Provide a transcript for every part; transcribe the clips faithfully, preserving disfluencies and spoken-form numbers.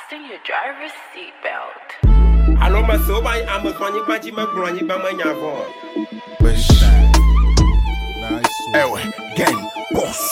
Fasten your driver's seatbelt. Alors ma soba I'm a funny bunch of my granny by my yavo. Nice. Ewe, gang, boss.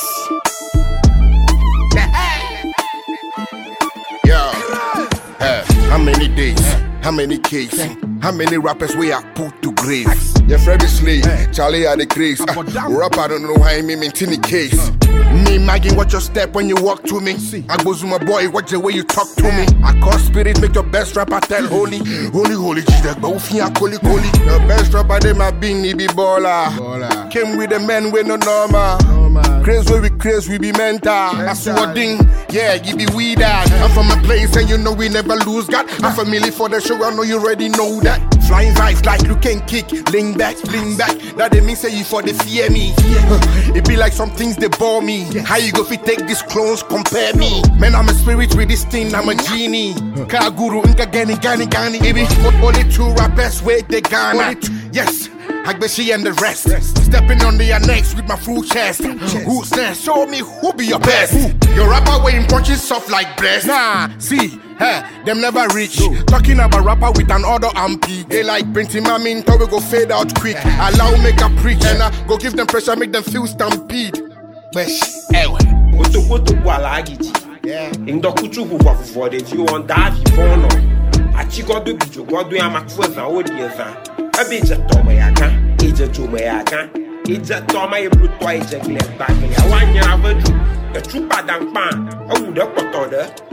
Yeah. Uh, how many days? How many cases? How many rappers we are put to grave? Yeah, Freddy Slay, Charlie had the craze. Uh, rapper don't know how me maintain the case. Me, Maggie, watch your step when you walk to me. I go to my boy, watch the way you talk to me. I call spirit, make your best rapper tell holy. Holy, holy, Jesus, but who feel holy, holy. The best rapper, they my being, he be baller. Came with the men, we no normal. Craze where we craze, we be mental. I saw a ding, yeah, you be weed out. I'm from a place and you know we never lose God. I'm familiar for the show, I know you already know that. Flying vibes like you can kick, lean back, lean back. That they mean say you for the fear me. It be like some things they bore me. How you go if you take these clones, compare me? Man, I'm a spirit with this thing, I'm a genie. Kaguru, Inka Gani, Gani, Gani. It be only two rappers with the Ghana. Yes. Agbeshi and the rest. Stepping on their necks with my full chest. Who's next? Show me who be your best. Your rapper wearing punches soft like breast. Nah, see, hey, them never reach. Talking about rapper with an other M P. They like printing my mean, we go fade out quick. Allow make a preach and I go give them pressure, make them feel stampede. Besh, ewe. Oto koto wala agiti. Yeah. Indo kuchu huwa fufode. If you want that, if you want no. Achi godo bijo godo ya makfuza odieza. Abija toma ya kan, ija chuma ya kan, ija toma ya blutwa ija glen back ya wanya avaju, ya chupa dang pan, awu de koto de.